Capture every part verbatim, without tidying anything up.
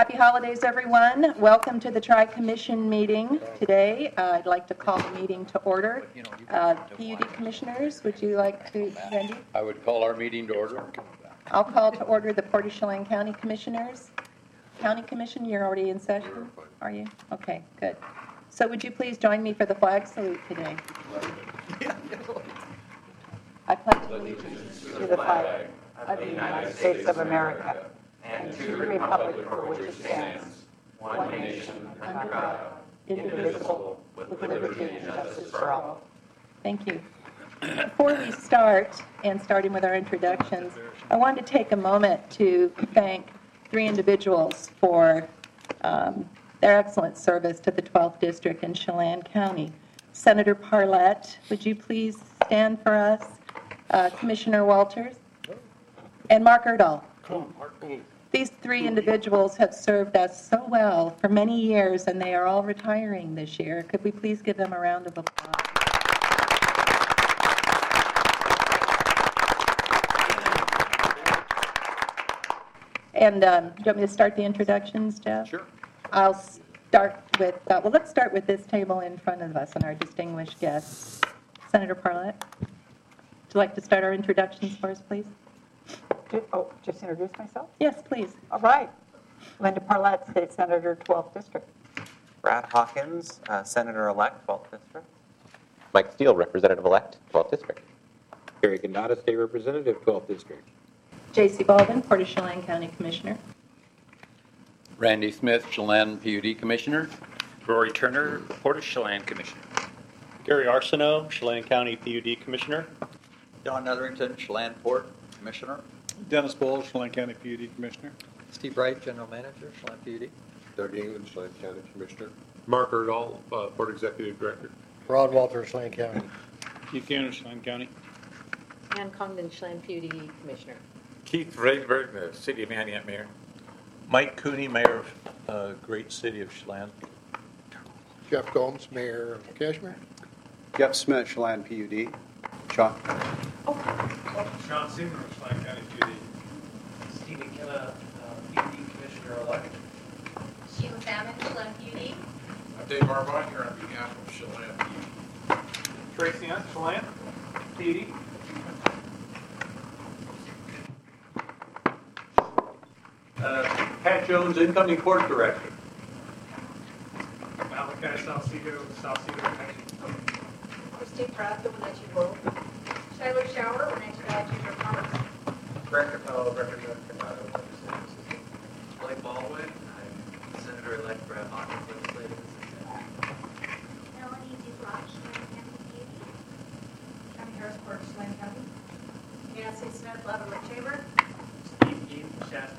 Happy holidays, everyone. Welcome to the Tri-Commission meeting today. Uh, I'd like to call the meeting to order. Uh, P U D commissioners, would you like to, Randy? I would call our meeting to order. I'll call to order the Portage Chelan County Commissioners. County Commission, you're already in session, are you? Okay, good. So would you please join me for the flag salute today? I pledge allegiance to the flag of the United States of America and to the republic for which it stands, one nation, under God, indivisible, with liberty and justice for all. Thank you. Before we start, and starting with our introductions, I wanted to take a moment to thank three individuals for um, their excellent service to the twelfth District in Chelan County. Senator Parlett, would you please stand for us? Uh, Commissioner Walters, and Mark Erdahl. These three individuals have served us so well for many years, and they are all retiring this year. Could we please give them a round of applause? And um, do you want me to start the introductions, Jeff? Sure. I'll start with, uh, well, let's start with this table in front of us and our distinguished guests. Senator Parlett, would you like to start our introductions for us, please? Oh, just introduce myself? Yes, please. All right. Linda Parlett, State Senator, twelfth District. Brad Hawkins, uh, Senator-elect, twelfth District. Mike Steele, Representative-elect, twelfth District. Gary Gannata, State Representative, twelfth District. J C Baldwin, Portage Chelan County Commissioner. Randy Smith, Chelan P U D Commissioner. Rory Turner, Portage Chelan Commissioner. Gary Arsenault, Chelan County P U D Commissioner. Don Netherington, Chelan Port Commissioner. Dennis Bowles, Chelan County P U D Commissioner. Steve Wright, General Manager, Chelan P U D. Doug England, Chelan County Commissioner. Mark Erdahl, uh, Board Executive Director. Rod Walter, Chelan County. Keith Gannon, Chelan County. Ann Congdon, Chelan P U D Commissioner. Keith Rayberg, the City of Antioch Mayor. Mike Cooney, Mayor of uh, Great City of Chelan. Jeff Gomes, Mayor of Cashmere. Jeff Smith, Chelan P U D. Sean. Oh. Sean Seaman, Chelan County P U D. Steve McKenna, uh, P U D Commissioner-elect. Sheila Salmon, Chelan P U D. I'm Dave Arbon here on behalf of Chelan P U D. Tracy Hunt, Chelan P U D. Uh, Pat Jones, Incoming Court Director. Malachi Salcedo, Salcedo County. Christy Pratt, the Wenatchee World. Tyler Shower, Wenatchee Valley Junior Commerce. Greg Capello, Representative Canado, Legislative Assistant. Blake Baldwin, I'm Senator-elect Brad Hawkins, Legislative Assistant. Melanie DeBlanc, Chelan County P U D. County Harrisburg, Chelan County. Nancy Smith, Leavenworth Chamber. Steve Keith, Shasta.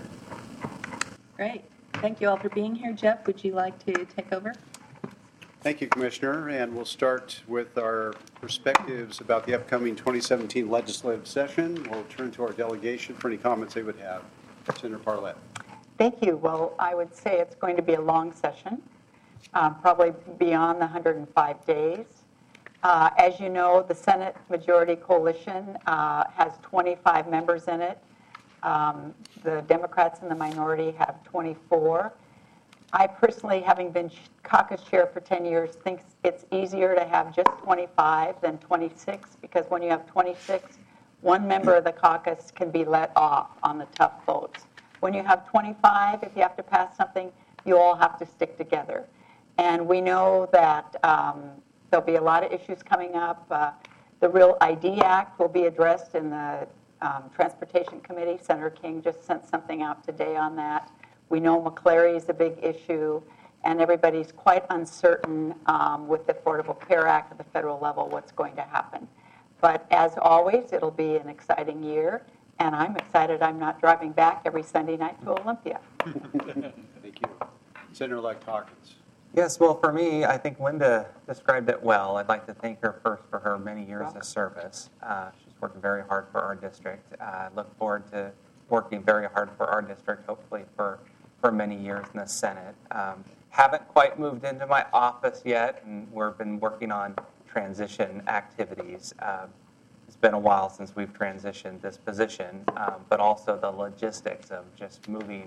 Great. Thank you all for being here. Jeff, would you like to take over? Thank you, Commissioner. And we'll start with our perspectives about the upcoming twenty seventeen legislative session. We'll turn to our delegation for any comments they would have. Senator Parlett. Thank you. Well, I would say it's going to be a long session, uh, probably beyond the one hundred five days. Uh, as you know, the Senate Majority Coalition uh, has twenty-five members in it. Um, the Democrats in the minority have twenty-four. I personally, having been caucus chair for ten years, think it's easier to have just twenty-five than twenty-six, because when you have twenty-six, one member of the caucus can be let off on the tough votes. When you have twenty-five, if you have to pass something, you all have to stick together. And we know that um, there'll be a lot of issues coming up. Uh, the Real I D Act will be addressed in the Um, Transportation Committee. Senator King just sent something out today on that. We know McCleary is a big issue, and everybody's quite uncertain um, with the Affordable Care Act at the federal level what's going to happen. But as always, it'll be an exciting year, and I'm excited I'm not driving back every Sunday night to Olympia. Thank you. Senator-elect Hawkins. Yes, well, for me, I think Linda described it well. I'd like to thank her first for her many years of service. Uh, she's worked very hard for our district. I uh, look forward to working very hard for our district, hopefully for, for many years in the Senate. Um, haven't quite moved into my office yet, and we've been working on transition activities. Uh, it's been a while since we've transitioned this position, um, but also the logistics of just moving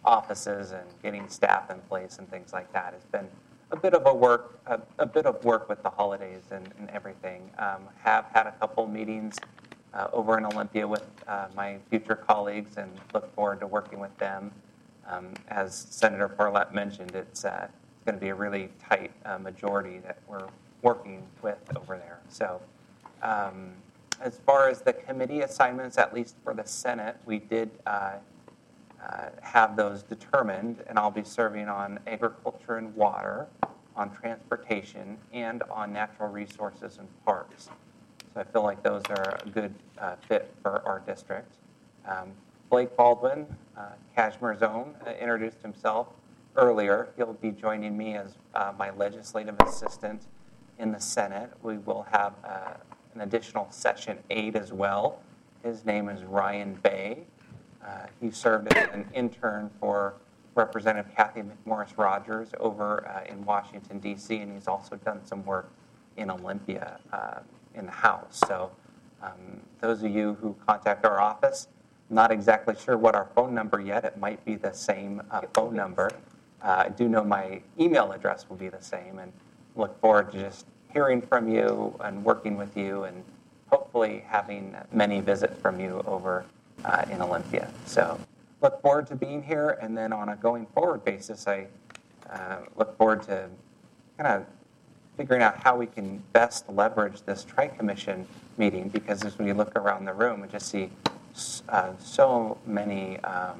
offices and getting staff in place and things like that. It's been a bit of a work, a, a bit of work with the holidays and, and everything. Um, have had a couple meetings uh, over in Olympia with uh, my future colleagues and look forward to working with them. Um, as Senator Parlett mentioned, it's, uh, it's going to be a really tight uh, majority that we're working with over there. So um, as far as the committee assignments, at least for the Senate, we did uh, uh, have those determined, and I'll be serving on agriculture and water, on transportation, and on natural resources and parks. So I feel like those are a good uh, fit for our district. Um, Blake Baldwin, uh, Kashmir's own, uh, introduced himself earlier. He'll be joining me as uh, my legislative assistant in the Senate. We will have uh, an additional session aide as well. His name is Ryan Bay. Uh, he served as an intern for Representative Kathy McMorris Rogers over uh, in Washington, D C, and he's also done some work in Olympia uh, in the House. So um, those of you who contact our office, not exactly sure what our phone number yet. It might be the same uh, phone number. Uh, I do know my email address will be the same, and look forward to just hearing from you and working with you and hopefully having many visits from you over uh, in Olympia. So look forward to being here, and then on a going forward basis, I uh, look forward to kind of figuring out how we can best leverage this Tri-Commission meeting, because as we look around the room, we just see uh, so many um,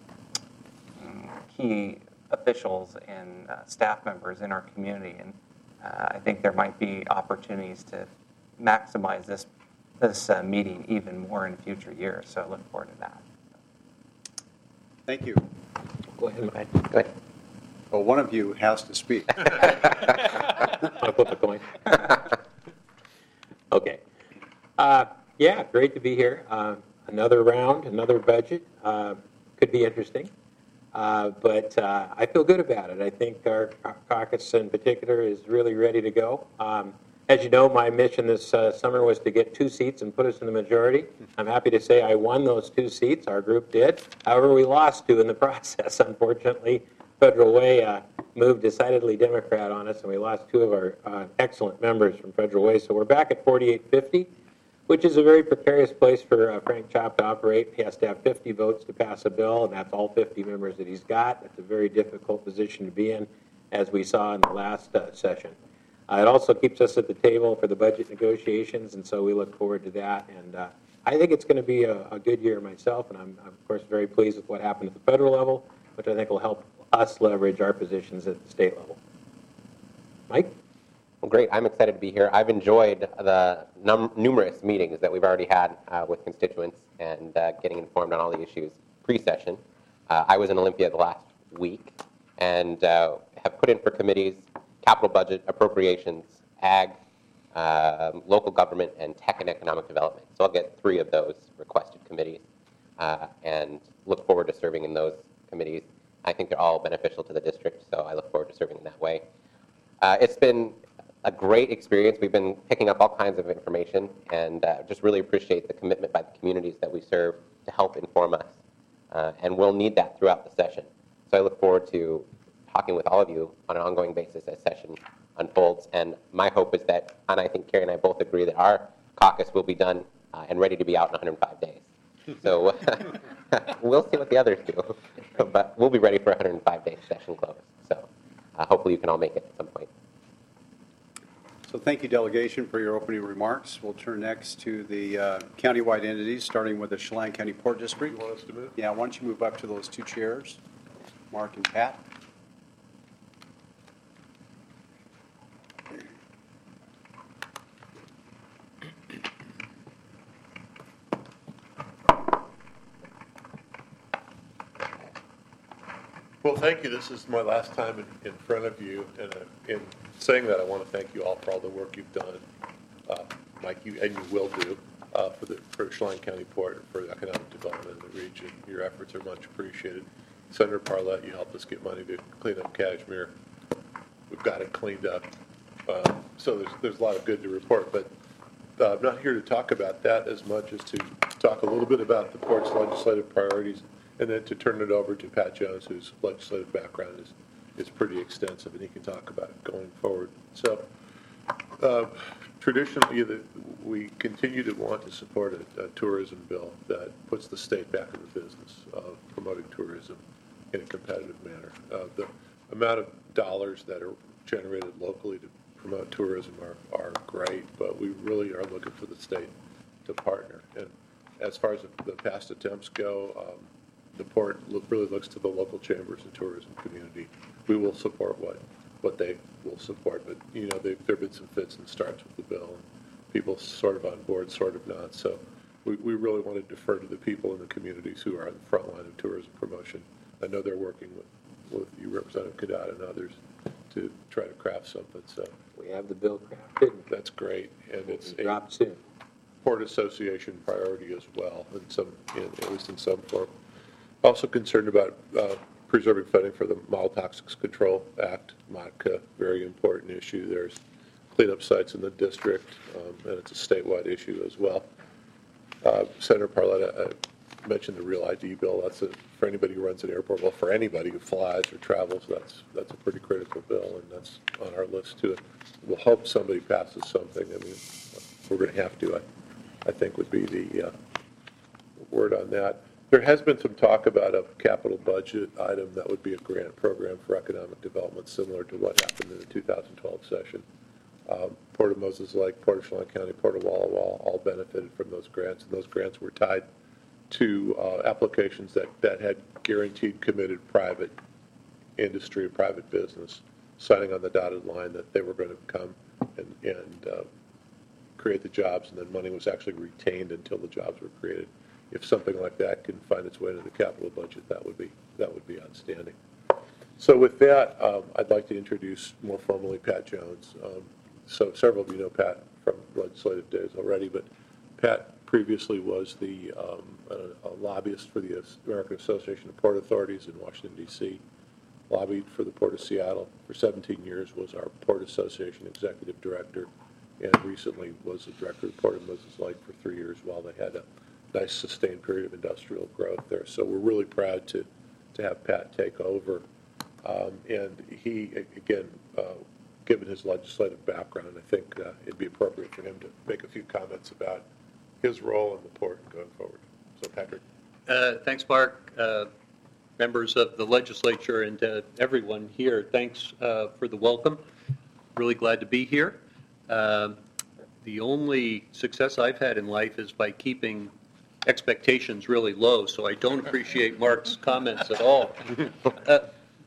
key officials and uh, staff members in our community, and uh, I think there might be opportunities to maximize this this uh, meeting even more in future years. So I look forward to that. Thank you. Go ahead. Go ahead. Go ahead. Well, one of you has to speak. I'll flip a coin. Okay. Uh, yeah, great to be here. Uh, another round, another budget. Uh, could be interesting. Uh, but uh, I feel good about it. I think our, our caucus in particular is really ready to go. Um, as you know, my mission this uh, summer was to get two seats and put us in the majority. I'm happy to say I won those two seats. Our group did. However, we lost two in the process, unfortunately. Federal Way uh, moved decidedly Democrat on us, and we lost two of our uh, excellent members from Federal Way. So we're back at forty-eight fifty, which is a very precarious place for uh, Frank Chopp to operate. He has to have fifty votes to pass a bill, and that's all fifty members that he's got. That's a very difficult position to be in, as we saw in the last uh, session. Uh, it also keeps us at the table for the budget negotiations, and so we look forward to that. And uh, I think it's going to be a, a good year myself, and I'm, I'm, of course, very pleased with what happened at the federal level, which I think will help us leverage our positions at the state level. Mike? Well, great. I'm excited to be here. I've enjoyed the num numerous meetings that we've already had uh, with constituents and uh, getting informed on all the issues pre-session. Uh, I was in Olympia the last week and uh, have put in for committees, capital budget, appropriations, ag, uh, local government, and tech and economic development. So I'll get three of those requested committees uh, and look forward to serving in those committees. I think they're all beneficial to the district, so I look forward to serving in that way. Uh, it's been a great experience. We've been picking up all kinds of information, and uh, just really appreciate the commitment by the communities that we serve to help inform us. Uh, and we'll need that throughout the session. So I look forward to talking with all of you on an ongoing basis as session unfolds. And my hope is that, and I think Carrie and I both agree, that our caucus will be done uh, and ready to be out in one hundred five days. So we'll see what the others do, but we'll be ready for a one hundred five day session close. So uh, hopefully you can all make it at some point. So thank you, delegation, for your opening remarks. We'll turn next to the uh, countywide entities, starting with the Chelan County Port District. You want us to move? Yeah, why don't you move up to those two chairs, Mark and Pat. Well, thank you. This is my last time in, in front of you, and uh, in saying that, I want to thank you all for all the work you've done, uh, Mike, you and you will do uh, for the for Chelan County Port and for the economic development of the region. Your efforts are much appreciated. Senator Parlett, you helped us get money to clean up Kashmir. We've got it cleaned up, uh, so there's there's a lot of good to report. But uh, I'm not here to talk about that as much as to talk a little bit about the port's legislative priorities and then to turn it over to Pat Jones, whose legislative background is, is pretty extensive, and he can talk about it going forward. So uh, traditionally, the, we continue to want to support a, a tourism bill that puts the state back in the business of promoting tourism in a competitive manner. Uh, the amount of dollars that are generated locally to promote tourism are, are great, but we really are looking for the state to partner. And as far as the, the past attempts go, um, the port look, really looks to the local chambers and tourism community. We will support what what they will support, but you know there have been some fits and starts with the bill, and people sort of on board, sort of not. So we, we really want to defer to the people in the communities who are on the front line of tourism promotion. I know they're working with, with you, Representative Cadat, and others to try to craft something. So we have the bill crafted. That's great, and it's a dropped soon. Port Association priority as well, in some, in, at least in some form. Also concerned about uh, preserving funding for the Model Toxics Control Act, MOTCA, very important issue. There's cleanup sites in the district, um, and it's a statewide issue as well. Uh, Senator Parletta uh, mentioned the Real I D bill. That's a, for anybody who runs an airport, well, for anybody who flies or travels, that's that's a pretty critical bill, and that's on our list too. We'll hope somebody passes something. I mean, we're going to have to, I, I think, would be the uh, word on that. There has been some talk about a capital budget item that would be a grant program for economic development, similar to what happened in the two thousand twelve session. Um, Port of Moses Lake, Port of Chelan County, Port of Walla Walla all benefited from those grants, and those grants were tied to uh, applications that, that had guaranteed committed private industry and private business signing on the dotted line that they were going to come and, and uh, create the jobs, and then money was actually retained until the jobs were created. If something like that can find its way into the capital budget, that would be that would be outstanding. So with that, um, I'd like to introduce more formally Pat Jones. Um, so several of you know Pat from legislative days already, but Pat previously was the um, a, a lobbyist for the American Association of Port Authorities in Washington, D C, lobbied for the Port of Seattle for seventeen years, was our Port Association executive director, and recently was the director of Port of Moses Lake for three years while they had a nice sustained period of industrial growth there. So we're really proud to, to have Pat take over. Um, and he, again, uh, given his legislative background, I think uh, it'd be appropriate for him to make a few comments about his role in the port going forward. So Patrick. Uh, thanks, Mark. Uh, members of the legislature and uh, everyone here, thanks uh, for the welcome. Really glad to be here. Um, the only success I've had in life is by keeping expectations really low, so I don't appreciate Mark's comments at all. Uh,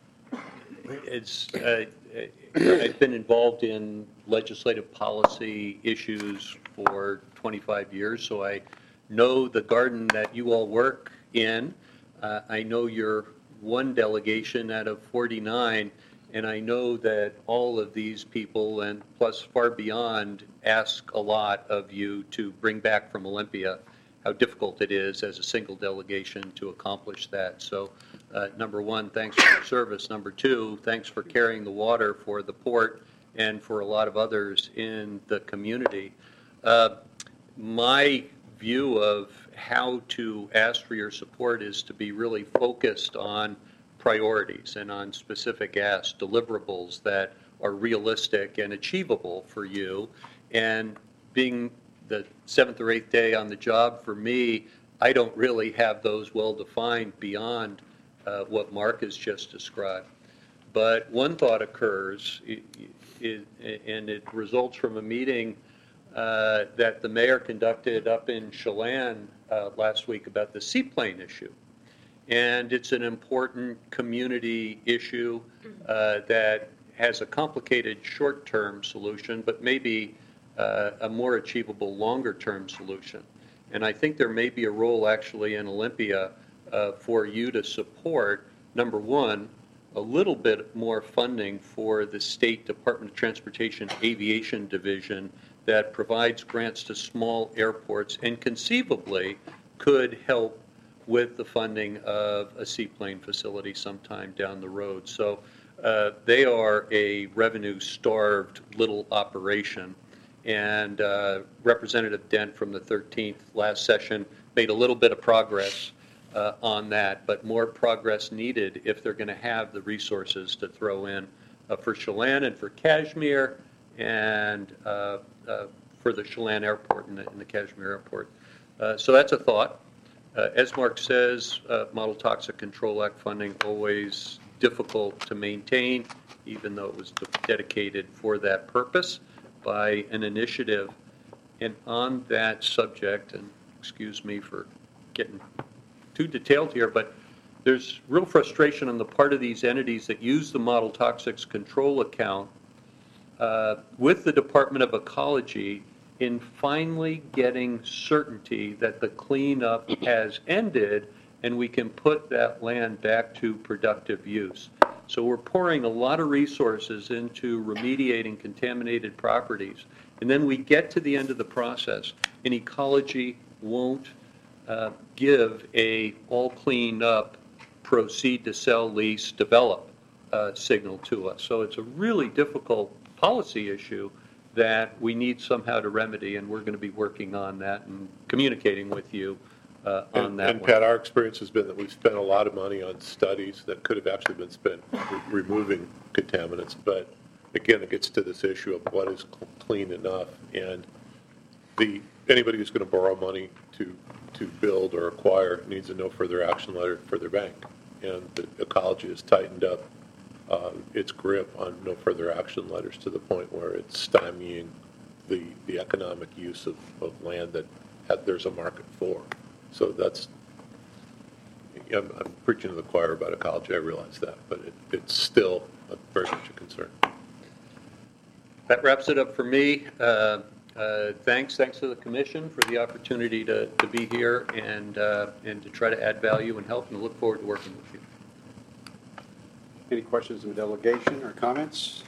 it's uh, I've been involved in legislative policy issues for twenty-five years, so I know the garden that you all work in. Uh, I know you're one delegation out of forty-nine, and I know that all of these people, and plus far beyond, ask a lot of you to bring back from Olympia, how difficult it is as a single delegation to accomplish that. So, uh, number one, thanks for your service. Number two, thanks for carrying the water for the port and for a lot of others in the community. Uh, my view of how to ask for your support is to be really focused on priorities and on specific asks, deliverables that are realistic and achievable for you. And being the seventh or eighth day on the job, for me, I don't really have those well defined beyond uh, what Mark has just described. But one thought occurs, it, it, and it results from a meeting uh, that the mayor conducted up in Chelan uh, last week about the seaplane issue. And it's an important community issue uh, that has a complicated short-term solution, but maybe uh, a more achievable longer-term solution. And I think there may be a role actually in Olympia uh, for you to support, number one, a little bit more funding for the State Department of Transportation Aviation Division that provides grants to small airports and conceivably could help with the funding of a seaplane facility sometime down the road. So uh, they are a revenue-starved little operation. And uh, Representative Dent from the thirteenth last session made a little bit of progress uh, on that, but more progress needed if they're going to have the resources to throw in uh, for Chelan and for Kashmir and uh, uh, for the Chelan Airport and the, and the Kashmir Airport. Uh, so that's a thought. Uh, as Mark says, uh, Model Toxic Control Act funding always difficult to maintain, even though it was dedicated for that purpose by an initiative. And on that subject, and excuse me for getting too detailed here, but there's real frustration on the part of these entities that use the Model Toxics Control account uh, with the Department of Ecology in finally getting certainty that the cleanup has ended and we can put that land back to productive use. So we're pouring a lot of resources into remediating contaminated properties, and then we get to the end of the process, and ecology won't uh, give a all cleaned up, proceed to sell, lease, develop uh, signal to us. So it's a really difficult policy issue that we need somehow to remedy, and we're going to be working on that and communicating with you uh, on and, that and one. Pat, our experience has been that we've spent a lot of money on studies that could have actually been spent re- removing contaminants. But again, it gets to this issue of what is cl- clean enough. And the anybody who's going to borrow money to to build or acquire needs a no further action letter for their bank. And the ecology has tightened up uh, its grip on no further action letters to the point where it's stymieing the the economic use of, of land that had, there's a market for. So that's, I'm, I'm preaching to the choir about ecology, I realize that, but it, it's still a, very much a concern. That wraps it up for me. Uh, uh, thanks, thanks to the commission for the opportunity to, to be here and uh, and to try to add value and help, and I look forward to working with you. Any questions of the delegation or comments?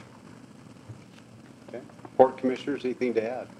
Okay. Board commissioners, anything to add?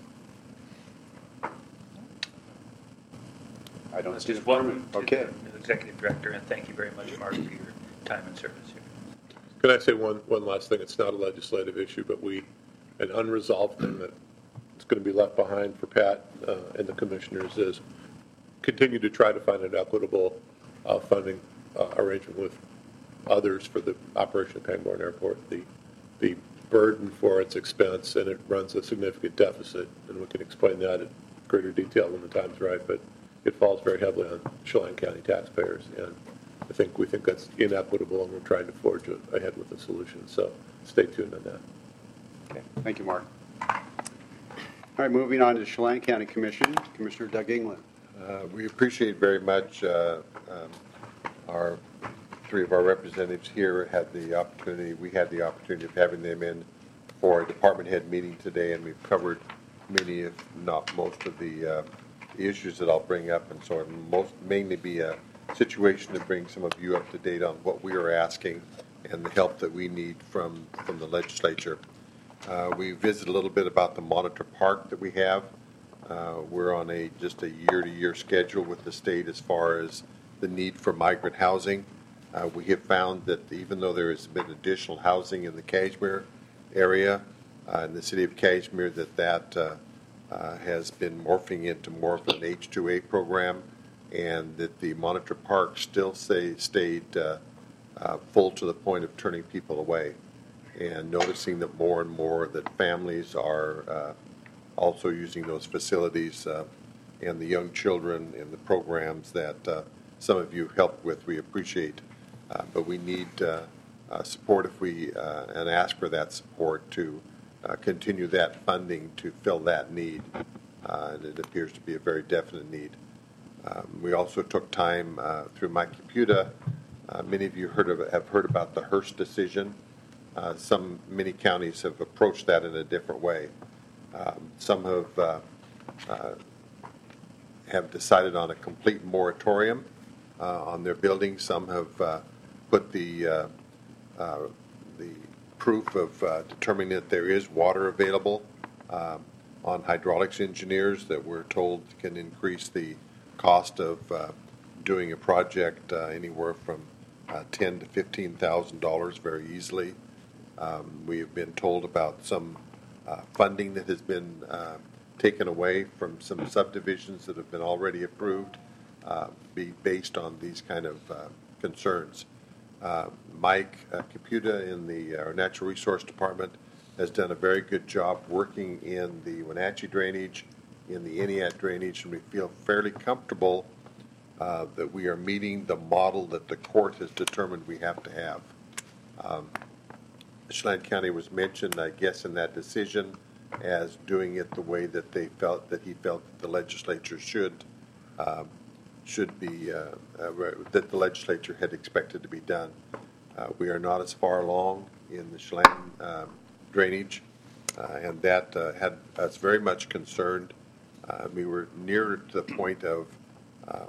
I don't see Just the welcome to Okay. the executive director, and thank you very much, Mark, for your time and service here. Can I say one, one last thing? It's not a legislative issue, but we, an unresolved thing that is going to be left behind for Pat uh, and the commissioners is continue to try to find an equitable uh, funding uh, arrangement with others for the operation of Pangbourne Airport. The, the burden for its expense, and it runs a significant deficit, and we can explain that in greater detail when the time's right, but it falls very heavily on Chelan County taxpayers, and I think we think that's inequitable, and we're trying to forge ahead with a solution. So stay tuned on that. Okay. Thank you, Mark. All right, moving on to Chelan County Commission, Commissioner Doug England. Uh, we appreciate very much uh, um, our three of our representatives here had the opportunity, we had the opportunity of having them in for a department head meeting today, and we've covered many, if not most, of the uh, issues that I'll bring up, and so it'll most mainly be a situation to bring some of you up to date on what we are asking and the help that we need from, from the legislature. Uh, we visited a little bit about the monitor park that we have. Uh, we're on a just a year-to-year schedule with the state as far as the need for migrant housing. Uh, we have found that even though there has been additional housing in the Kashmir area, uh, in the city of Kashmir, that that uh, uh, has been morphing into more of an H two A program, and that the monitor park still say, stayed uh, uh, full to the point of turning people away, and noticing that more and more that families are uh, also using those facilities, uh, and the young children in the programs that uh, some of you helped with, we appreciate. Uh, but we need uh, uh, support if we, uh, and ask for that support to uh, continue that funding to fill that need. Uh, and it appears to be a very definite need. Um, we also took time uh, through my computer. Uh, many of you heard of, have heard about the Hearst decision. Uh, some, many counties have approached that in a different way. Um, some have, uh, uh, have decided on a complete moratorium uh, on their buildings. Some have uh, put the uh, uh, the proof of uh, determining that there is water available uh, on hydraulics engineers that we're told can increase the cost of uh, doing a project uh, anywhere from uh, ten to fifteen thousand dollars very easily. Um, we have been told about some uh, funding that has been uh, taken away from some subdivisions that have been already approved uh, be based on these kind of uh, concerns. Uh, Mike uh, Caputa in the uh, Natural Resource Department has done a very good job working in the Wenatchee drainage, in the Entiat drainage, and we feel fairly comfortable uh, that we are meeting the model that the court has determined we have to have. Um, Chelan County was mentioned, I guess, in that decision as doing it the way that they felt, that he felt that the legislature should um, should be, uh, uh, that the legislature had expected to be done. Uh, we are not as far along in the Chelan um, drainage, uh, and that uh, had us very much concerned. Uh, we were near to the point of, uh,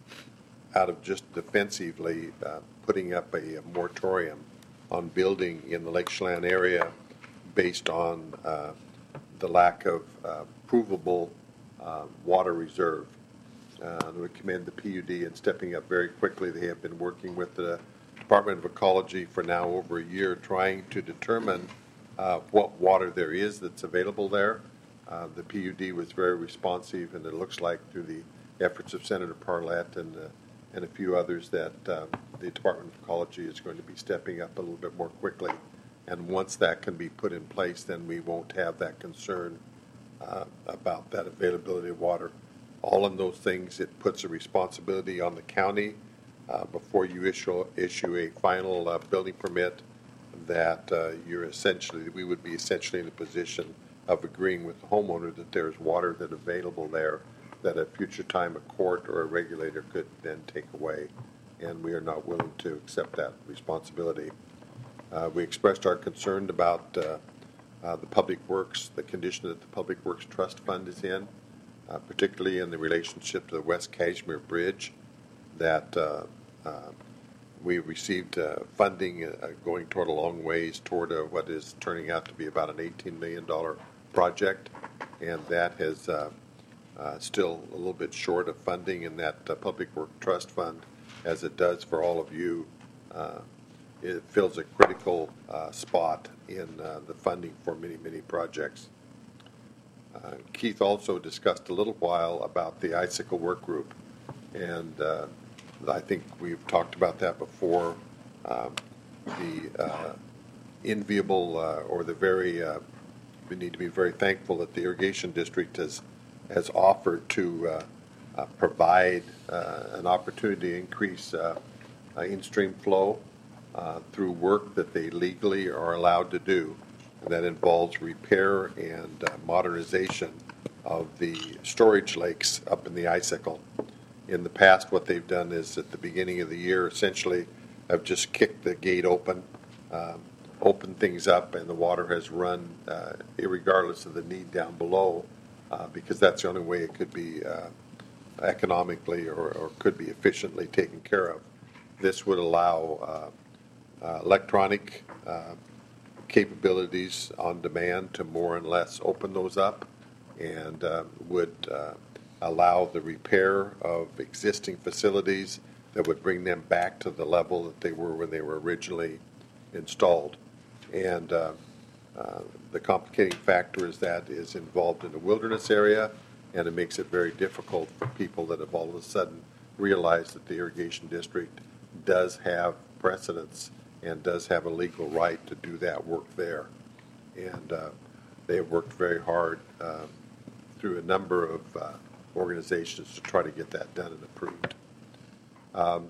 out of just defensively, uh, putting up a, a moratorium on building in the Lake Chelan area based on uh, the lack of uh, provable uh, water reserve. Uh, we commend the P U D in stepping up very quickly. They have been working with the Department of Ecology for now over a year, trying to determine uh, what water there is that's available there. Uh, the P U D was very responsive, and it looks like through the efforts of Senator Parlett and, uh, and a few others that uh, the Department of Ecology is going to be stepping up a little bit more quickly. And once that can be put in place, then we won't have that concern uh, about that availability of water. All in those things, it puts a responsibility on the county uh, before you issue issue a final uh, building permit, that uh, you're essentially, we would be essentially in a position of agreeing with the homeowner that there's water that available there that at future time a court or a regulator could then take away, and we are not willing to accept that responsibility. Uh, we expressed our concern about uh, uh, the Public Works, the condition that the Public Works Trust Fund is in, uh, particularly in the relationship to the West Kashmir Bridge, that uh, uh, we received uh, funding uh, going toward a long ways toward uh, what is turning out to be about an eighteen million dollars project, and that has uh, uh, still a little bit short of funding in that uh, Public Works Trust Fund, as it does for all of you. Uh, it fills a critical uh, spot in uh, the funding for many, many projects. Uh, Keith also discussed a little while about the Icicle Work Group, and uh, I think we've talked about that before. Um, the uh, enviable uh, or the very, uh, we need to be very thankful that the Irrigation District has, has offered to uh, uh, provide uh, an opportunity to increase uh, uh, in-stream flow uh, through work that they legally are allowed to do. And that involves repair and uh, modernization of the storage lakes up in the Icicle. In the past, what they've done is at the beginning of the year, essentially, have just kicked the gate open, um, opened things up, and the water has run, uh, irregardless of the need down below, uh, because that's the only way it could be uh, economically or, or could be efficiently taken care of. This would allow uh, uh, electronic uh, capabilities on demand to more and less open those up, and uh, would uh, allow the repair of existing facilities that would bring them back to the level that they were when they were originally installed. And uh, uh, the complicating factor is that is involved in a wilderness area, and it makes it very difficult for people that have all of a sudden realized that the Irrigation District does have precedence and does have a legal right to do that work there. And uh, they have worked very hard uh, through a number of uh, organizations to try to get that done and approved. Um,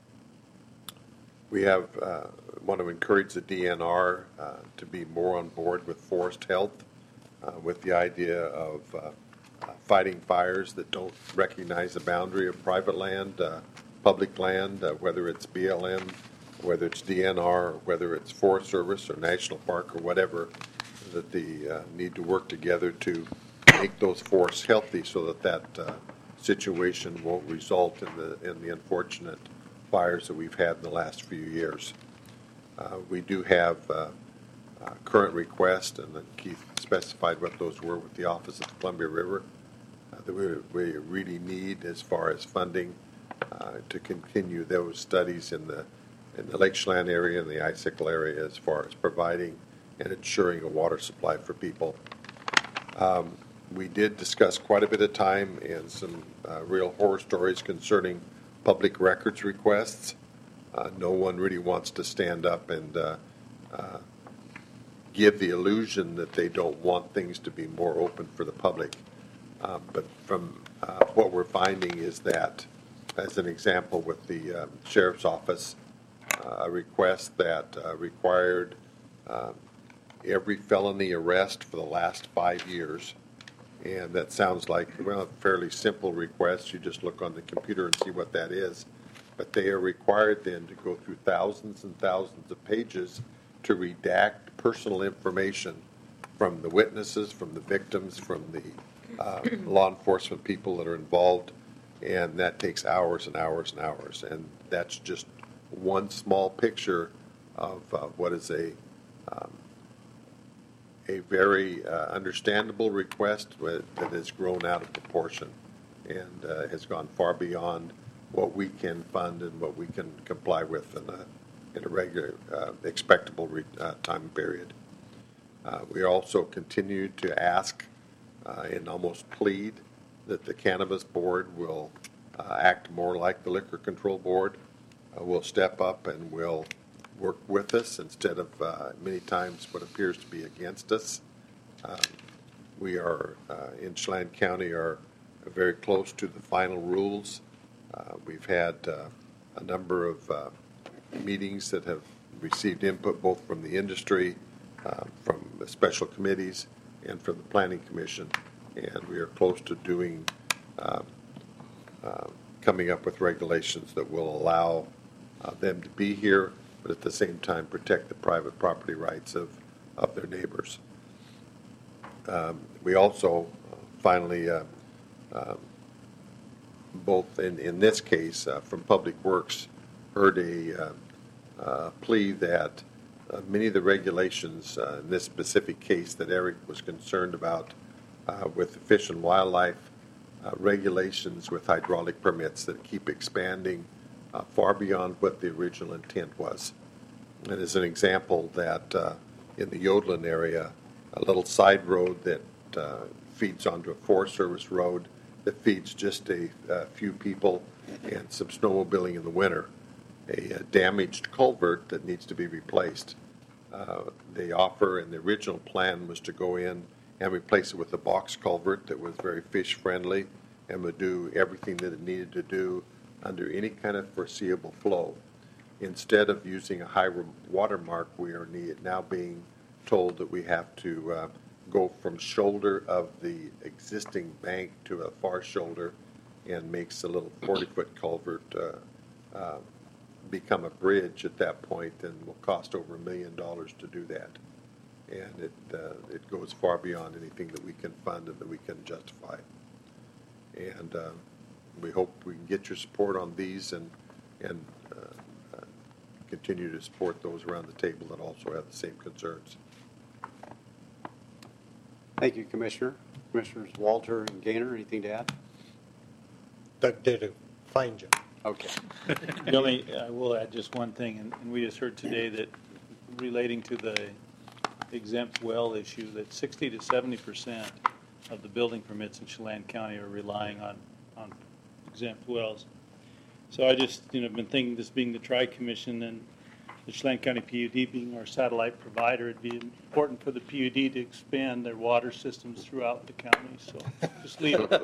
we have uh, want to encourage the D N R uh, to be more on board with forest health, uh, with the idea of uh, uh, fighting fires that don't recognize the boundary of private land, uh, public land, uh, whether it's B L M, whether it's D N R, or whether it's Forest Service or National Park or whatever, that the uh, need to work together to make those forests healthy so that that uh, situation won't result in the in the unfortunate fires that we've had in the last few years. Uh, we do have uh, uh, current requests, and then Keith specified what those were with the Office of the Columbia River, uh, that we, we really need as far as funding uh, to continue those studies in the in the Lake Chelan area and the Icicle area as far as providing and ensuring a water supply for people. Um, we did discuss quite a bit of time and some uh, real horror stories concerning public records requests. Uh, no one really wants to stand up and uh, uh, give the illusion that they don't want things to be more open for the public. Uh, but from uh, what we're finding is that, as an example with the uh, Sheriff's Office, uh, a request that uh, required uh, every felony arrest for the last five years. And that sounds like, well, a fairly simple request. You just look on the computer and see what that is. But they are required then to go through thousands and thousands of pages to redact personal information from the witnesses, from the victims, from the uh, law enforcement people that are involved. And that takes hours and hours and hours. And that's just one small picture of uh, what is a um, a very uh, understandable request that has grown out of proportion and uh, has gone far beyond what we can fund and what we can comply with in a, in a regular, uh, expectable re, uh, time period. Uh, we also continue to ask uh, and almost plead that the Cannabis Board will uh, act more like the Liquor Control Board, uh, will step up and will work with us instead of uh, many times what appears to be against us. Um, we are, uh, in Chelan County, are very close to the final rules. Uh, we've had uh, a number of uh, meetings that have received input both from the industry, uh, from the special committees, and from the Planning Commission. And we are close to doing, uh, uh, coming up with regulations that will allow uh, them to be here, but at the same time protect the private property rights of, of their neighbors. Um, we also uh, finally, uh, um, both in, in this case uh, from Public Works, heard a uh, uh, plea that uh, many of the regulations uh, in this specific case that Eric was concerned about uh, with the Fish and Wildlife uh, regulations with hydraulic permits that keep expanding Uh, far beyond what the original intent was. And as an example, that uh, in the Yodeland area, a little side road that uh, feeds onto a Forest Service road that feeds just a, a few people and some snowmobiling in the winter, a, a damaged culvert that needs to be replaced. Uh, they offer, and the original plan was to go in and replace it with a box culvert that was very fish friendly and would do everything that it needed to do under any kind of foreseeable flow. Instead of using a high water mark, we are now being told that we have to uh, go from shoulder of the existing bank to a far shoulder and makes a little forty-foot culvert uh, uh, become a bridge at that point, and will cost over a million dollars to do that. And it, uh, it goes far beyond anything that we can fund and that we can justify. And uh, we hope we can get your support on these and, and uh, uh, continue to support those around the table that also have the same concerns. Thank you, Commissioner. Commissioners Walter and Gaynor, anything to add? Doug did a fine job. Okay. The only, I will add just one thing, and, and we just heard today that relating to the exempt well issue, that sixty to seventy percent of the building permits in Chelan County are relying on, on exempt wells. So I just, you know, been thinking, this being the Tri-Commission and the Chelan County P U D being our satellite provider, it'd be important for the P U D to expand their water systems throughout the county, so just leave it.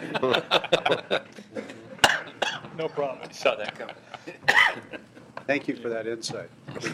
No problem. I saw that coming. Thank you for that insight.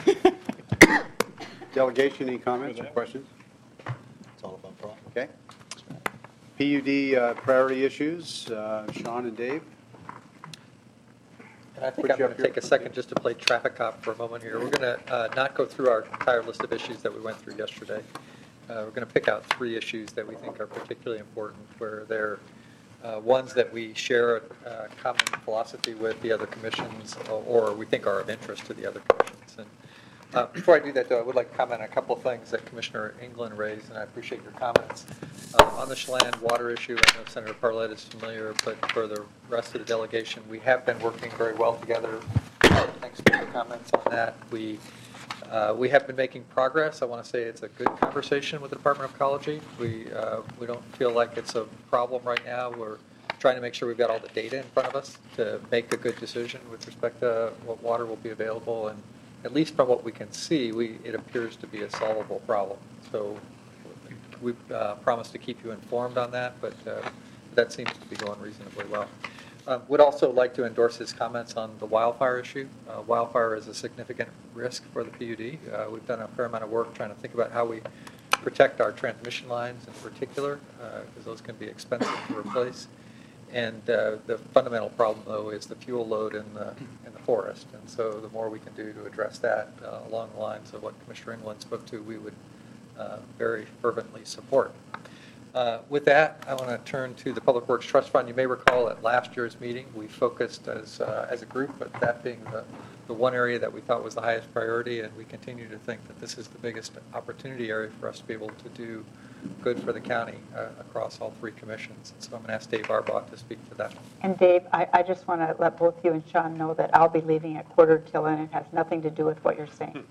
Delegation, any comments or questions? It's all about problem. Okay. P U D uh, priority issues, uh, Sean and Dave. And I think Put I'm you going up to here. take a second just to play traffic cop for a moment here. We're going to uh, not go through our entire list of issues that we went through yesterday. Uh, we're going to pick out three issues that we think are particularly important, where they're uh, ones that we share a uh, common philosophy with the other commissions, or, or we think are of interest to the other commissions. And uh, before I do that, though, I would like to comment on a couple of things that Commissioner England raised, and I appreciate your comments. Uh, on the Chelan water issue, I know Senator Parlett is familiar, but for the rest of the delegation, we have been working very well together. Thanks for your comments on that. We Uh, We have been making progress. I want to say it's a good conversation with the Department of Ecology. We, uh, we don't feel like it's a problem right now. We're trying to make sure we've got all the data in front of us to make a good decision with respect to what water will be available. And at least from what we can see, we, it appears to be a solvable problem. So we uh, promise to keep you informed on that, but uh, that seems to be going reasonably well. Um, would also like to endorse his comments on the wildfire issue. Uh, wildfire is a significant risk for the P U D. Uh, we've done a fair amount of work trying to think about how we protect our transmission lines in particular, because uh, those can be expensive to replace. And uh, the fundamental problem, though, is the fuel load in the in the forest. And so the more we can do to address that uh, along the lines of what Commissioner England spoke to, we would uh, very fervently support. Uh, with that, I want to turn to the Public Works Trust Fund. You may recall at last year's meeting, we focused as uh, as a group, but that being the, the one area that we thought was the highest priority, and we continue to think that this is the biggest opportunity area for us to be able to do good for the county uh, across all three commissions. So I'm going to ask Dave Arbaugh to speak to that. And Dave, I, I just want to let both you and Sean know that I'll be leaving at quarter till, and it has nothing to do with what you're saying.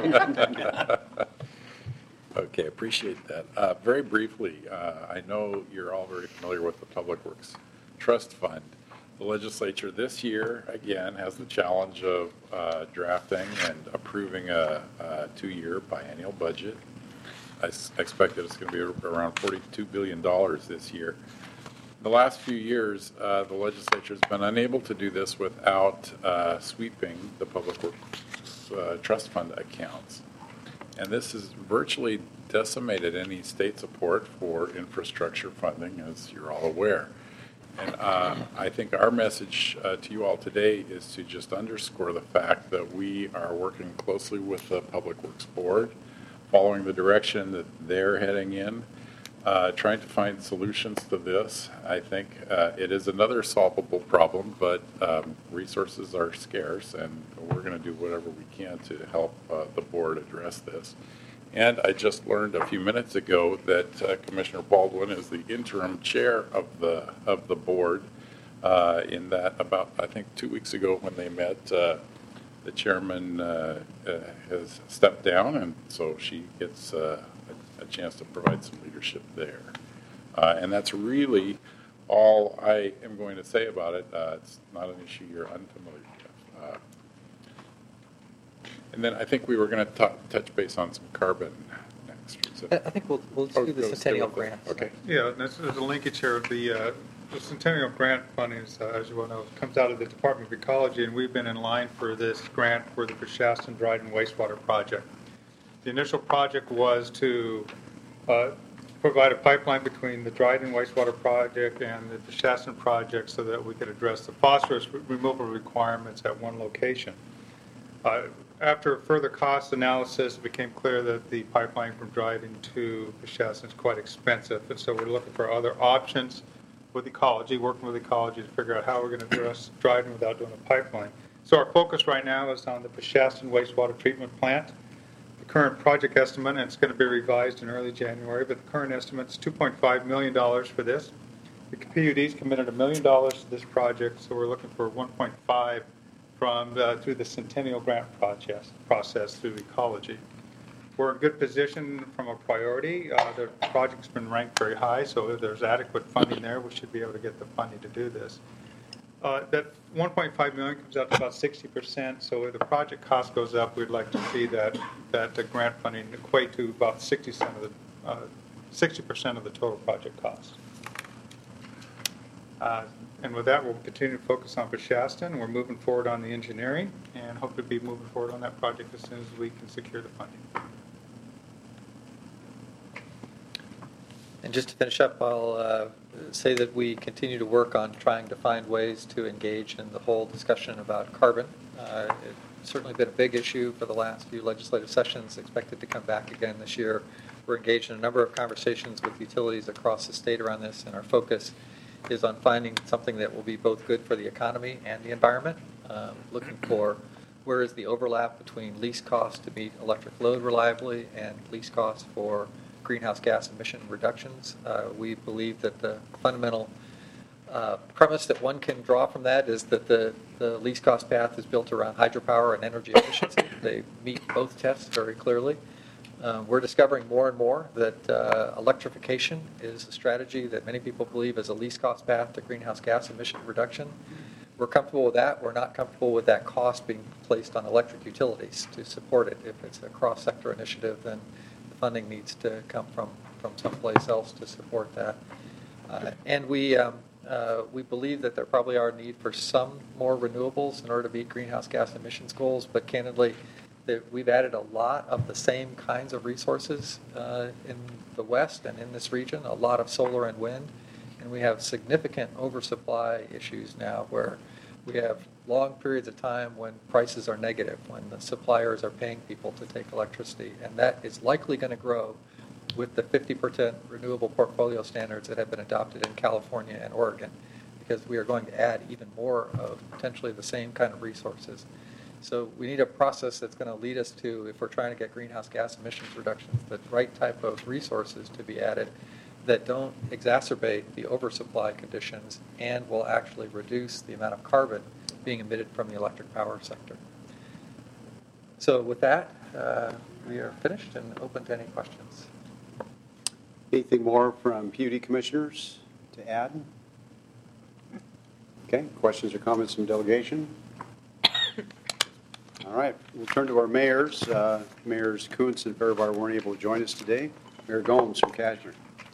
Okay, appreciate that. Uh, very briefly, uh, I know you're all very familiar with the Public Works Trust Fund. The legislature this year, again, has the challenge of uh, drafting and approving a, a two-year biennial budget. I s- expect that it's going to be around forty-two billion dollars this year. The last few years, uh, the legislature has been unable to do this without uh, sweeping the Public Works uh, Trust Fund accounts. And this has virtually decimated any state support for infrastructure funding, as you're all aware. And uh, I think our message uh, to you all today is to just underscore the fact that we are working closely with the Public Works Board, following the direction that they're heading in, uh, trying to find solutions to this. I think uh, it is another solvable problem, but um, resources are scarce, and we're going to do whatever we can to help uh, the board address this. And I just learned a few minutes ago that uh, Commissioner Baldwin is the interim chair of the of the board. Uh, in that, about I think two weeks ago when they met, uh, the chairman uh, uh, has stepped down, and so she gets uh, a, a chance to provide some leadership there. Uh, and that's really all I am going to say about it. Uh, it's not an issue you're unfamiliar with. Uh, And then I think we were going to touch base on some carbon next. I I think we'll, we'll just Oh, do the go- Centennial stay with Grant. that. Okay. Yeah, and there's, there's a linkage here. The, uh, the Centennial Grant funding, is, uh, as you well know, comes out of the Department of Ecology, and we've been in line for this grant for the Shaston Dryden Wastewater Project. The initial project was to uh, provide a pipeline between the Dryden Wastewater Project and the Shaston Project so that we could address the phosphorus removal requirements at one location. Uh, After further cost analysis, it became clear that the pipeline from Dryden to Shaston is quite expensive, and so we're looking for other options with ecology, working with ecology to figure out how we're going to address Dryden without doing a pipeline. So our focus right now is on the Shaston wastewater treatment plant. The current project estimate, and it's going to be revised in early January, but the current estimate is two point five million dollars for this. The P U D's committed a million dollars to this project, so we're looking for one point five from uh, through the Centennial Grant process, process through ecology. We're in good position from a priority. Uh, the project's been ranked very high, so if there's adequate funding there, we should be able to get the funding to do this. Uh, that one point five million dollars comes out to about sixty percent, so if the project cost goes up, we'd like to see that, that the grant funding equate to about sixty percent of the, uh, sixty percent of the total project cost. Uh, And with that, we'll continue to focus on Shaston. We're moving forward on the engineering and hope to be moving forward on that project as soon as we can secure the funding. And just to finish up, I'll uh, say that we continue to work on trying to find ways to engage in the whole discussion about carbon. Uh, it's certainly been a big issue for the last few legislative sessions, expected to come back again this year. We're engaged in a number of conversations with utilities across the state around this, and our focus is on finding something that will be both good for the economy and the environment, um, looking for where is the overlap between least cost to meet electric load reliably and least cost for greenhouse gas emission reductions. Uh, we believe that the fundamental uh, premise that one can draw from that is that the, the least cost path is built around hydropower and energy efficiency. They meet both tests very clearly. Uh, we're discovering more and more that uh, electrification is a strategy that many people believe is a least cost path to greenhouse gas emission reduction. We're comfortable with that. We're not comfortable with that cost being placed on electric utilities to support it. If it's a cross-sector initiative, then the funding needs to come from, from someplace else to support that. Uh, and we, um, uh, we believe that there probably are a need for some more renewables in order to meet greenhouse gas emissions goals, but candidly, that we've added a lot of the same kinds of resources uh, in the West and in this region, a lot of solar and wind, and we have significant oversupply issues now where we have long periods of time when prices are negative, when the suppliers are paying people to take electricity, and that is likely going to grow with the fifty percent renewable portfolio standards that have been adopted in California and Oregon, because we are going to add even more of potentially the same kind of resources. So we need a process that's going to lead us to, if we're trying to get greenhouse gas emissions reductions, the right type of resources to be added that don't exacerbate the oversupply conditions and will actually reduce the amount of carbon being emitted from the electric power sector. So with that, uh, we are finished and open to any questions. Anything more from P U D commissioners to add? Okay, questions or comments from delegation? All right, we'll turn to our mayors. Uh, Mayors Kunz and Farivar weren't able to join us today. Mayor Gomes from Cashner.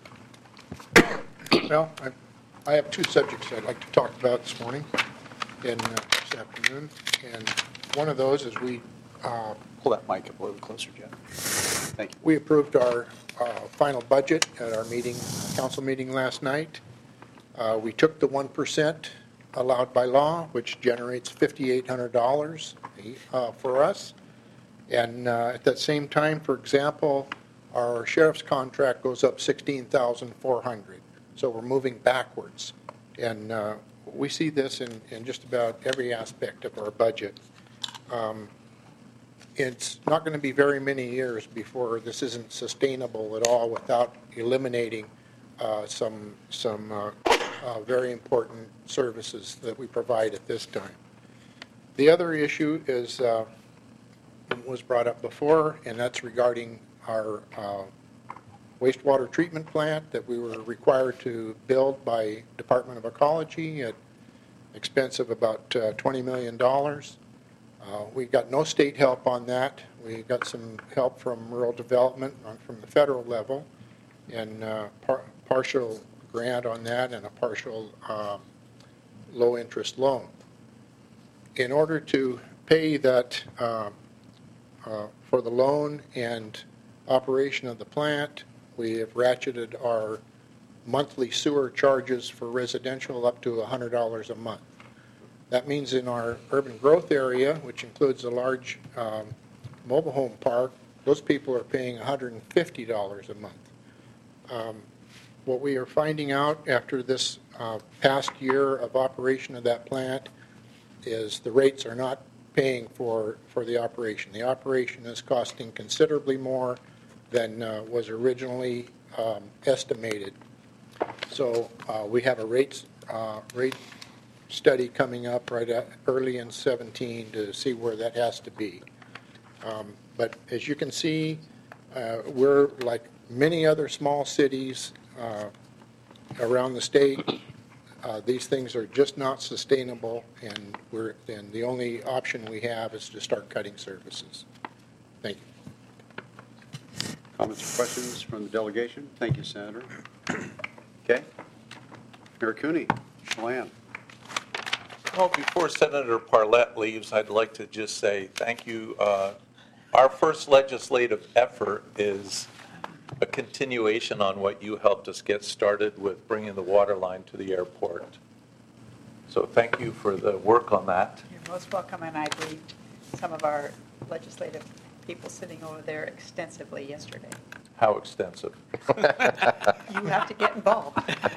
Well, I, I have two subjects I'd like to talk about this morning and uh, this afternoon. And one of those is we uh, pull that mic up a little closer, Jeff. Thank you. We approved our uh, final budget at our meeting, council meeting last night. Uh, we took the one percent allowed by law, which generates five thousand eight hundred dollars uh, for us. And uh, at that same time, for example, our sheriff's contract goes up sixteen thousand four hundred dollars. So we're moving backwards. And uh, we see this in, in just about every aspect of our budget. Um, it's not going to be very many years before this isn't sustainable at all without eliminating uh, some, some uh, uh, very important services that we provide at this time. The other issue is, uh, was brought up before, and that's regarding our uh, wastewater treatment plant that we were required to build by Department of Ecology at expense of about uh, twenty million dollars. Uh, we got no state help on that. We got some help from rural development on, from the federal level, and uh, par partial grant on that and a partial uh, low interest loan. In order to pay that uh, uh, for the loan and operation of the plant, we have ratcheted our monthly sewer charges for residential up to one hundred dollars a month. That means in our urban growth area, which includes a large um, mobile home park, those people are paying one hundred fifty dollars a month. Um, what we are finding out after this uh, past year of operation of that plant is the rates are not paying for, for the operation. The operation is costing considerably more than uh, was originally um, estimated. So uh, we have a rates, uh, rate study coming up right at early in seventeen to see where that has to be. Um, but as you can see, uh, we're like many other small cities uh, around the state. Uh, these things are just not sustainable, and we're then the only option we have is to start cutting services. Thank you. Comments or questions from the delegation? Thank you, Senator. Okay. Mayor Cooney, Chelan. Well, before Senator Parlett leaves, I'd like to just say thank you. Uh, our first legislative effort is a continuation on what you helped us get started with bringing the water line to the airport. So thank you for the work on that. You're most welcome, and I briefed some of our legislative people sitting over there extensively yesterday. How extensive? You have to get involved.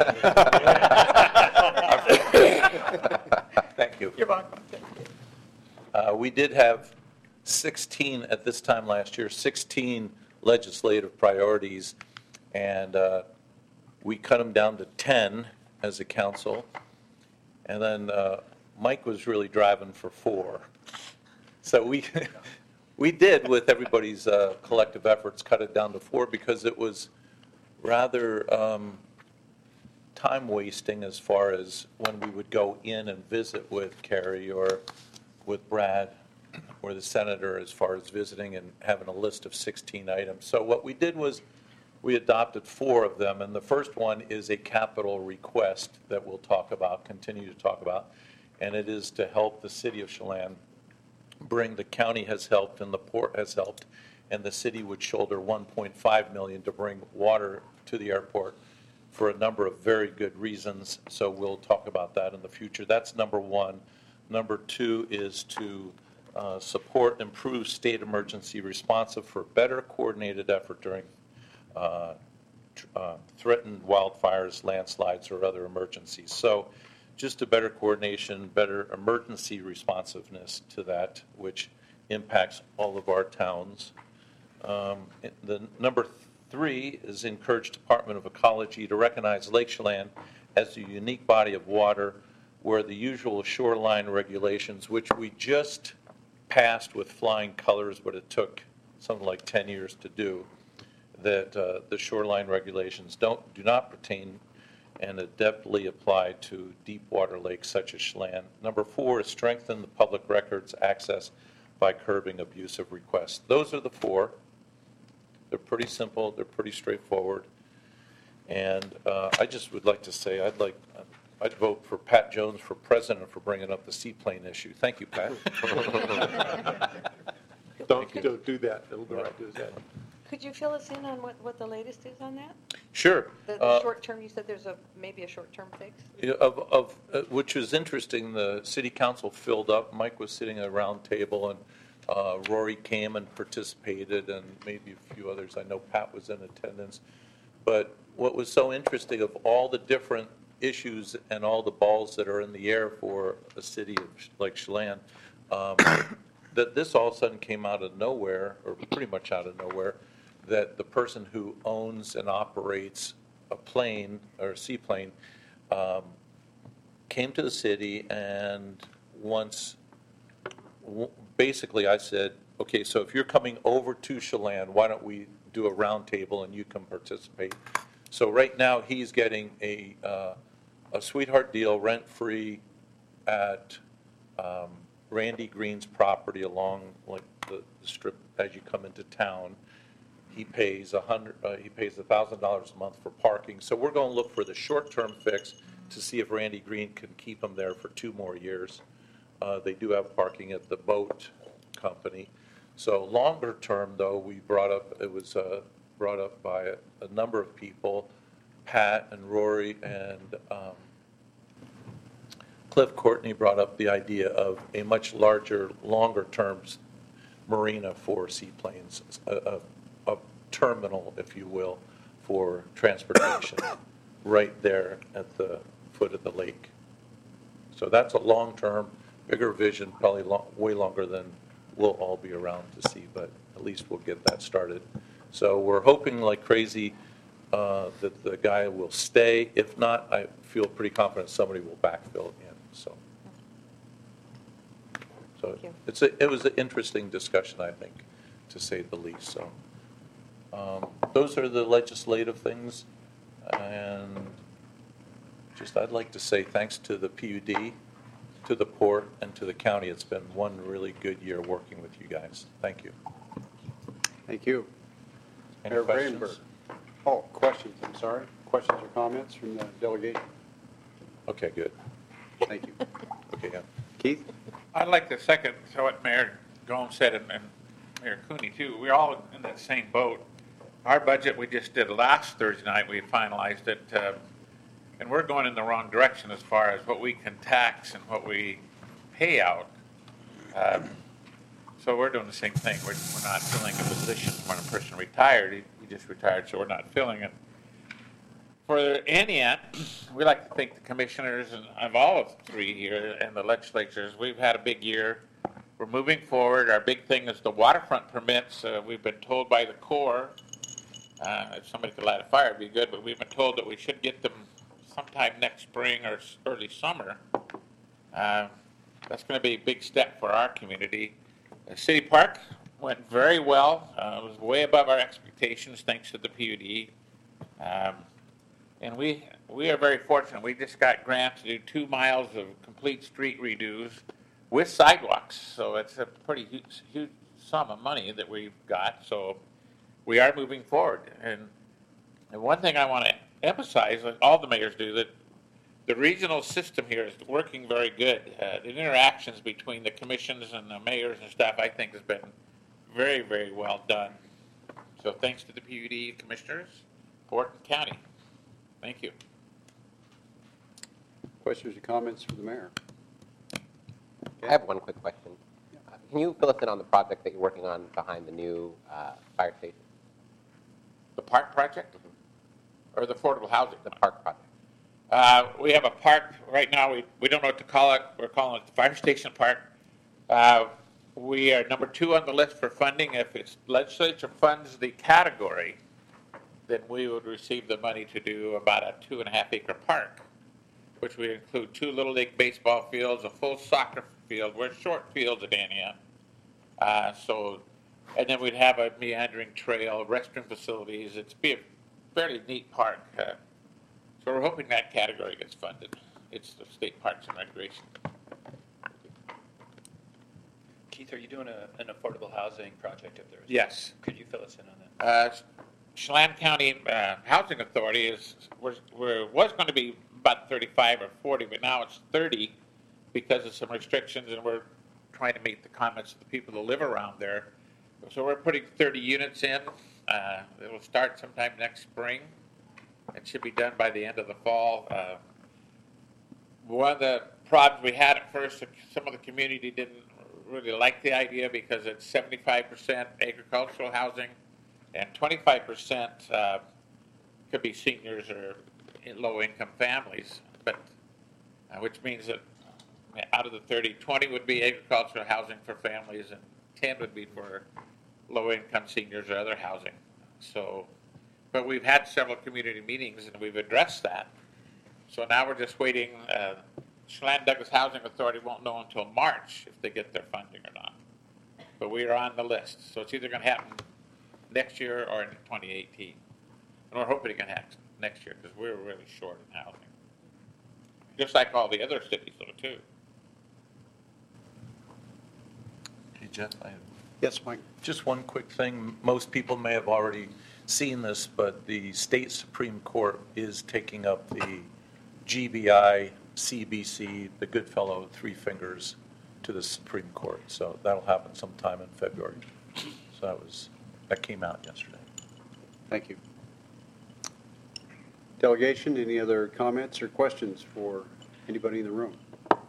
Thank you. You're welcome. Thank you. Uh, we did have sixteen, at this time last year, sixteen legislative priorities, and uh, we cut them down to ten as a council. And then uh, Mike was really driving for four. So we, we did, with everybody's uh, collective efforts, cut it down to four because it was rather um, time wasting as far as when we would go in and visit with Carrie or with Brad or the senator as far as visiting and having a list of sixteen items. So what we did was we adopted four of them, and the first one is a capital request that we'll talk about, continue to talk about, and it is to help the city of Chelan bring, the county has helped and the port has helped, and the city would shoulder one point five million dollars to bring water to the airport for a number of very good reasons. So we'll talk about that in the future. That's number one. Number two is to uh, support improved state emergency responsive for better coordinated effort during uh, tr- uh, threatened wildfires, landslides, or other emergencies. So just a better coordination, better emergency responsiveness to that, which impacts all of our towns. Um, the number three is encourage Department of Ecology to recognize Lake Chelan as a unique body of water where the usual shoreline regulations, which we just passed with flying colors, but it took something like ten years to do, that uh, the shoreline regulations don't do not pertain and adeptly apply to deep water lakes such as Chelan. Number four is strengthen the public records access by curbing abusive requests. Those are the four. They're pretty simple. They're pretty straightforward. And uh, I just would like to say I'd like I'd vote for Pat Jones for president for bringing up the seaplane issue. Thank you, Pat. Don't, don't do that. It'll go right to his head. Could you fill us in on what, what the latest is on that? Sure. The, the Uh, short term, you said there's a, maybe a short-term fix? Yeah, Of, of, uh, which is interesting, the city council filled up. Mike was sitting at a round table, and uh, Rory came and participated, and maybe a few others. I know Pat was in attendance. But what was so interesting, of all the different issues and all the balls that are in the air for a city of, like Chelan, um, that this all of a sudden came out of nowhere, or pretty much out of nowhere, that the person who owns and operates a plane or a seaplane um, came to the city, and once, w- basically I said, okay, so if you're coming over to Chelan, why don't we do a roundtable and you can participate? So right now he's getting a, uh, a sweetheart deal, rent-free at um, Randy Green's property along like the, the strip as you come into town. He pays a hundred. Uh, he pays a thousand dollars a month for parking. So we're going to look for the short-term fix to see if Randy Green can keep him there for two more years. Uh, they do have parking at the boat company. So longer term, though, we brought up. It was uh, brought up by a, a number of people, Pat and Rory and um, Cliff Courtney brought up the idea of a much larger, longer-term marina for seaplanes. A, a, a terminal, if you will, for transportation right there at the foot of the lake. So that's a long-term, bigger vision, probably long, way longer than we'll all be around to see, but at least we'll get that started. So we're hoping like crazy uh, that the guy will stay. If not, I feel pretty confident somebody will backfill in. So, so it's a, it was an interesting discussion, I think, to say the least. So. Um, those are the legislative things, and just I'd like to say thanks to the P U D, to the port, and to the county. It's been one really good year working with you guys. Thank you. Thank you. Any Mayor questions? Brandenburg. Oh, questions, I'm sorry. Questions or comments from the delegation? Okay, good. Thank you. Okay, yeah. Keith? I'd like to second what Mayor Gomes said, and, and Mayor Cooney too. We're all in that same boat. Our budget we just did last Thursday night, we finalized it, uh, and we're going in the wrong direction as far as what we can tax and what we pay out. Um, so we're doing the same thing. We're, we're not filling a position when a person retired. He, he just retired, so we're not filling it. For any end, we like to thank the commissioners and of all of three here and the legislatures. We've had a big year. We're moving forward. Our big thing is the waterfront permits. Uh, we've been told by the Corps, uh, if somebody could light a fire, it'd be good, but we've been told that we should get them sometime next spring or s- early summer. Uh, That's going to be a big step for our community. The City Park went very well. Uh, It was way above our expectations, thanks to the P U D. Um, And we, we are very fortunate. We just got grants to do two miles of complete street redos with sidewalks. So it's a pretty huge, huge sum of money that we've got. So we are moving forward. And, and one thing I want to emphasize, like all the mayors do, that the regional system here is working very good. Uh, the interactions between the commissions and the mayors and stuff, I think, has been very, very well done. So thanks to the P U D commissioners, Port and County. Thank you. Questions or comments for the mayor? I have one quick question. Uh, Can you fill us in on the project that you're working on behind the new uh, fire station? The park project? Or the affordable housing? The park project. Uh, we have a park right now. We, we don't know what to call it. We're calling it the Fire Station Park. Uh, we are number two on the list for funding. If its legislature funds the category, then we would receive the money to do about a two and a half acre park, which would include two Little League baseball fields, a full soccer field. We're short fields at Antioch. Uh, so, and then we'd have a meandering trail, restroom facilities. It's be a fairly neat park. Uh, So we're hoping that category gets funded. It's the State Parks and Recreation. Keith, are you doing a, an affordable housing project up there? Yes. Could you fill us in on that? Uh, Chelan County uh, Housing Authority is was, were, was going to be about thirty-five or forty, but now it's thirty because of some restrictions, and we're trying to meet the comments of the people that live around there. So we're putting thirty units in. Uh, it will start sometime next spring. It should be done by the end of the fall. Uh, one of the problems we had at first, some of the community didn't really like the idea because it's seventy-five percent agricultural housing and twenty-five percent uh, could be seniors or low-income families, but uh, which means that out of the thirty, twenty would be agricultural housing for families and ten would be for low-income seniors or other housing. So. But we've had several community meetings and we've addressed that. So now we're just waiting. Uh, Chelan Douglas Housing Authority won't know until March if they get their funding or not. But we are on the list. So it's either going to happen next year or in twenty eighteen. And we're hoping it can happen next year because we're really short in housing. Just like all the other cities, though, too. Hey, Jeff, I have Yes, Mike. just one quick thing. Most people may have already seen this, but the state Supreme Court is taking up the G B I, C B C, the Goodfellow Three Fingers to the Supreme Court. So that'll happen sometime in February. So that was, that came out yesterday. Thank you. Delegation, any other comments or questions for anybody in the room?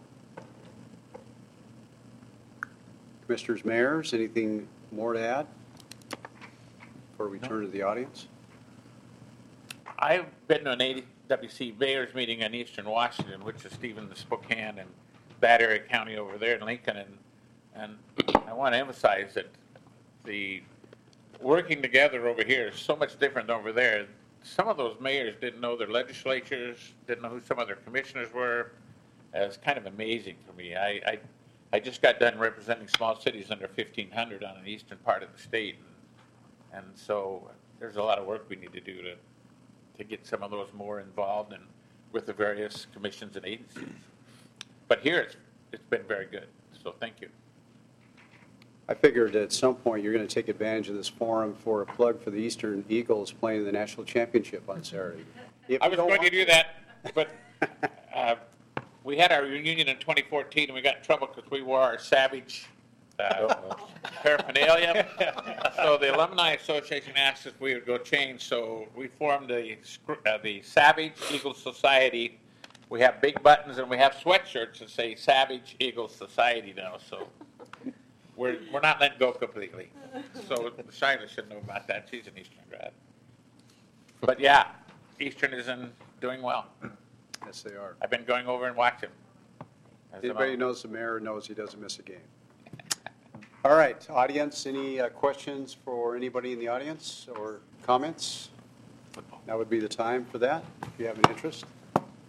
Commissioners, mayors, anything more to add before we turn to the audience? I've been to an A W C Mayor's meeting in Eastern Washington, which is Stevens, Spokane, and that area county over there in Lincoln, and and I want to emphasize that the working together over here is so much different than over there. Some of those mayors didn't know their legislatures, didn't know who some of their commissioners were. Uh, it's kind of amazing for me. I, I I just got done representing small cities under fifteen hundred on an eastern part of the state, and, and so there's a lot of work we need to do to to get some of those more involved and with the various commissions and agencies. But here it's it's been very good. So thank you. I figured at some point you're going to take advantage of this forum for a plug for the Eastern Eagles playing in the national championship on Saturday. If I you was don't going to want- do that, but uh, we had our reunion in twenty fourteen and we got in trouble because we wore our Savage uh, paraphernalia. So the Alumni Association asked us if we would go change, so we formed the, uh, the Savage Eagles Society. We have big buttons and we have sweatshirts that say Savage Eagles Society now, so we're, we're not letting go completely. So Shyla should know about that. She's an Eastern grad. But yeah, Eastern is in, doing well. Yes, they are. I've been going over and watching. As Anybody who I'm- knows the mayor knows he doesn't miss a game. All right, audience, any uh, questions for anybody in the audience or comments? Now would be the time for that, if you have an interest.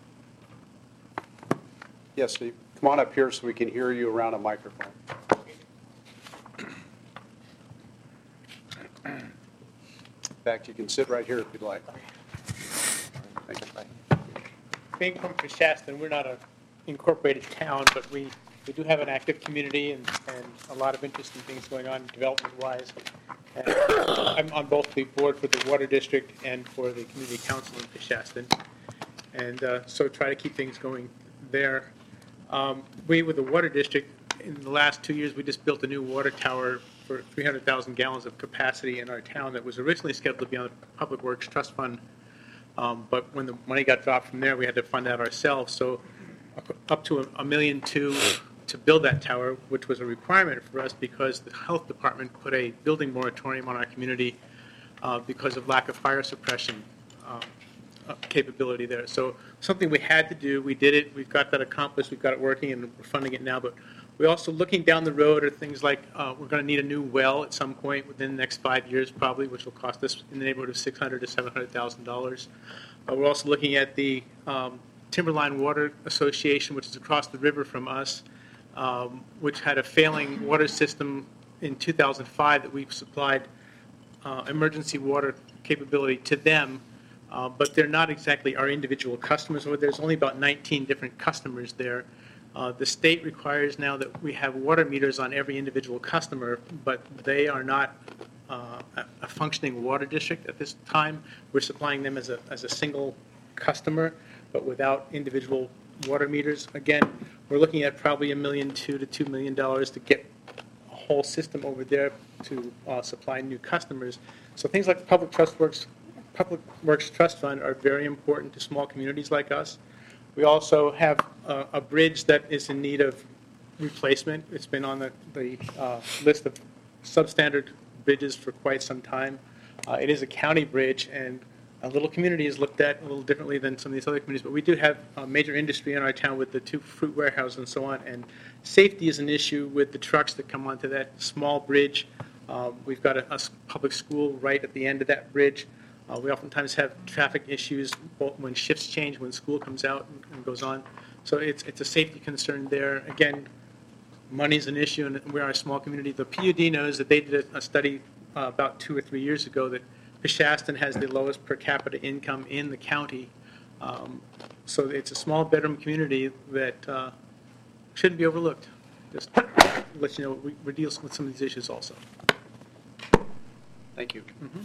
Yes, Steve. Come on up here so we can hear you around a microphone. In fact, you can sit right here if you'd like. Thank you. Being from Shaston, we're not an incorporated town, but we, we do have an active community and, and a lot of interesting things going on development-wise. And I'm on both the board for the Water District and for the Community Council in Shaston. And uh, so try to keep things going there. Um, we, with the Water District, in the last two years, we just built a new water tower for three hundred thousand gallons of capacity in our town that was originally scheduled to be on the Public Works Trust Fund. Um, but when the money got dropped from there, we had to fund that ourselves. So up to a, a million two to build that tower, which was a requirement for us because the health department put a building moratorium on our community uh, because of lack of fire suppression um, uh, capability there. So something we had to do, we did it, we've got that accomplished, we've got it working, and we're funding it now. But we're also looking down the road at things like uh, we're going to need a new well at some point within the next five years probably, which will cost us in the neighborhood of six hundred thousand to seven hundred thousand dollars. Uh, we're also looking at the um, Timberline Water Association, which is across the river from us, um, which had a failing water system in two thousand five that we supplied uh, emergency water capability to them, uh, but they're not exactly our individual customers. There's only about nineteen different customers there. Uh, the state requires now that we have water meters on every individual customer, but they are not uh, a functioning water district at this time. We're supplying them as a, as a single customer, but without individual water meters. Again, we're looking at probably a million two to two million dollars to get a whole system over there to uh, supply new customers. So things like the Public Trust Works, Public Works Trust Fund are very important to small communities like us. We also have a, a bridge that is in need of replacement. It's been on the, the uh, list of substandard bridges for quite some time. Uh, it is a county bridge, and a little community is looked at a little differently than some of these other communities, but we do have a major industry in our town with the two fruit warehouses and so on, and safety is an issue with the trucks that come onto that small bridge. Um, we've got a, a public school right at the end of that bridge. Uh, we oftentimes have traffic issues both when shifts change, when school comes out and, and goes on. So it's, it's a safety concern there. Again, money's an issue, and we're a small community. The P U D knows that they did a, a study uh, about two or three years ago that Shaston has the lowest per capita income in the county. Um, so it's a small bedroom community that uh, shouldn't be overlooked. Just to let you know, we, we're dealing with some of these issues also. Thank you. Mm-hmm.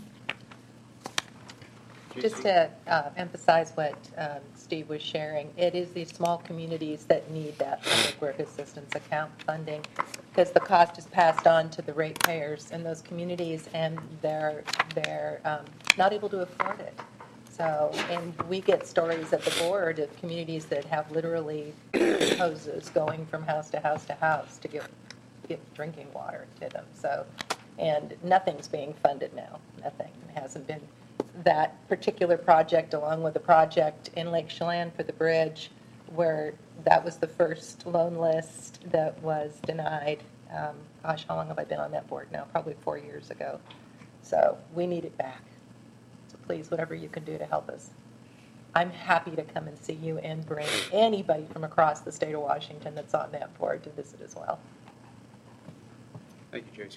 Just to uh, emphasize what um, Steve was sharing, it is these small communities that need that public work assistance account funding because the cost is passed on to the ratepayers in those communities, and they're they're um, not able to afford it. So, and we get stories at the board of communities that have literally hoses going from house to house to house to get get drinking water to them. So, and nothing's being funded now. Nothing. It hasn't been. That particular project, along with the project in Lake Chelan for the bridge, where that was the first loan list that was denied. Um, gosh, how long have I been on that board now? Probably four years ago. So we need it back. So please, whatever you can do to help us. I'm happy to come and see you and bring anybody from across the state of Washington that's on that board to visit as well. Thank you, J C.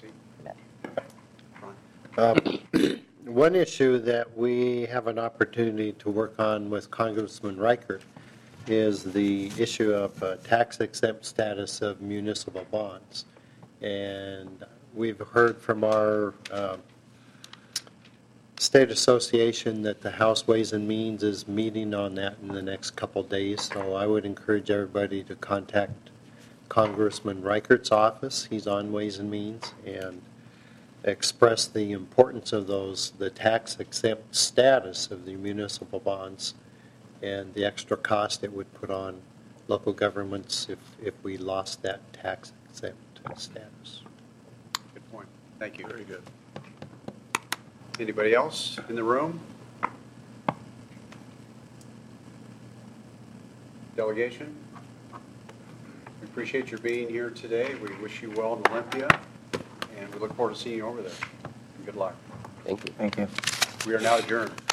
Um, One issue that we have an opportunity to work on with Congressman Reichert is the issue of uh, tax exempt status of municipal bonds. And we've heard from our uh, state association that the House Ways and Means is meeting on that in the next couple days. So I would encourage everybody to contact Congressman Reichert's office. He's on Ways and Means, and express the importance of those, the tax exempt status of the municipal bonds and the extra cost it would put on local governments if, if we lost that tax exempt status. Good point. Thank you. Very good. Anybody else in the room? Delegation? We appreciate your being here today. We wish you well in Olympia, and we look forward to seeing you over there. Good luck. Thank you. Thank you. We are now adjourned.